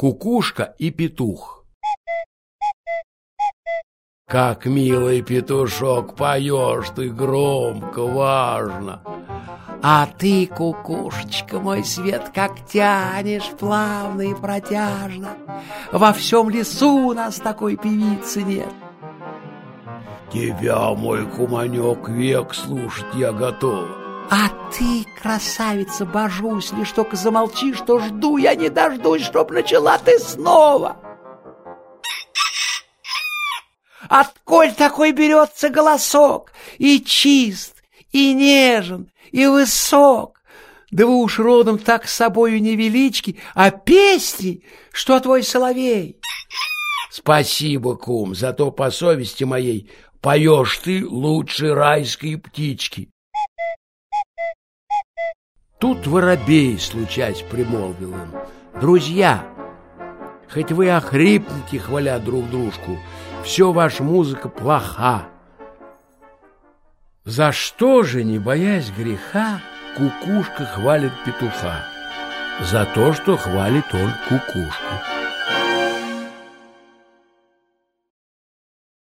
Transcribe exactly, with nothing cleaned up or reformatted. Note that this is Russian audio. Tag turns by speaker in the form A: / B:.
A: Кукушка и петух. Как милый петушок, поешь ты громко, важно.
B: А ты, кукушечка, мой свет, как тянешь плавно и протяжно. Во всем лесу у нас такой певицы нет.
A: Тебя, мой куманек, век слушать я готова.
B: А ты, красавица, божусь, лишь только замолчи, что жду я не дождусь, чтоб начала ты снова. Отколь такой берется голосок, и чист, и нежен, и высок? Да вы уж родом так с собою невелички, а песни, что твой соловей.
A: Спасибо, кум, зато по совести моей поешь ты лучше райской птички. Тут воробей, случаясь, примолвил им: друзья, хоть вы охрипнете, хваля друг дружку, все ваша музыка плоха. За что же, не боясь греха, кукушка хвалит петуха? За то, что хвалит он кукушку.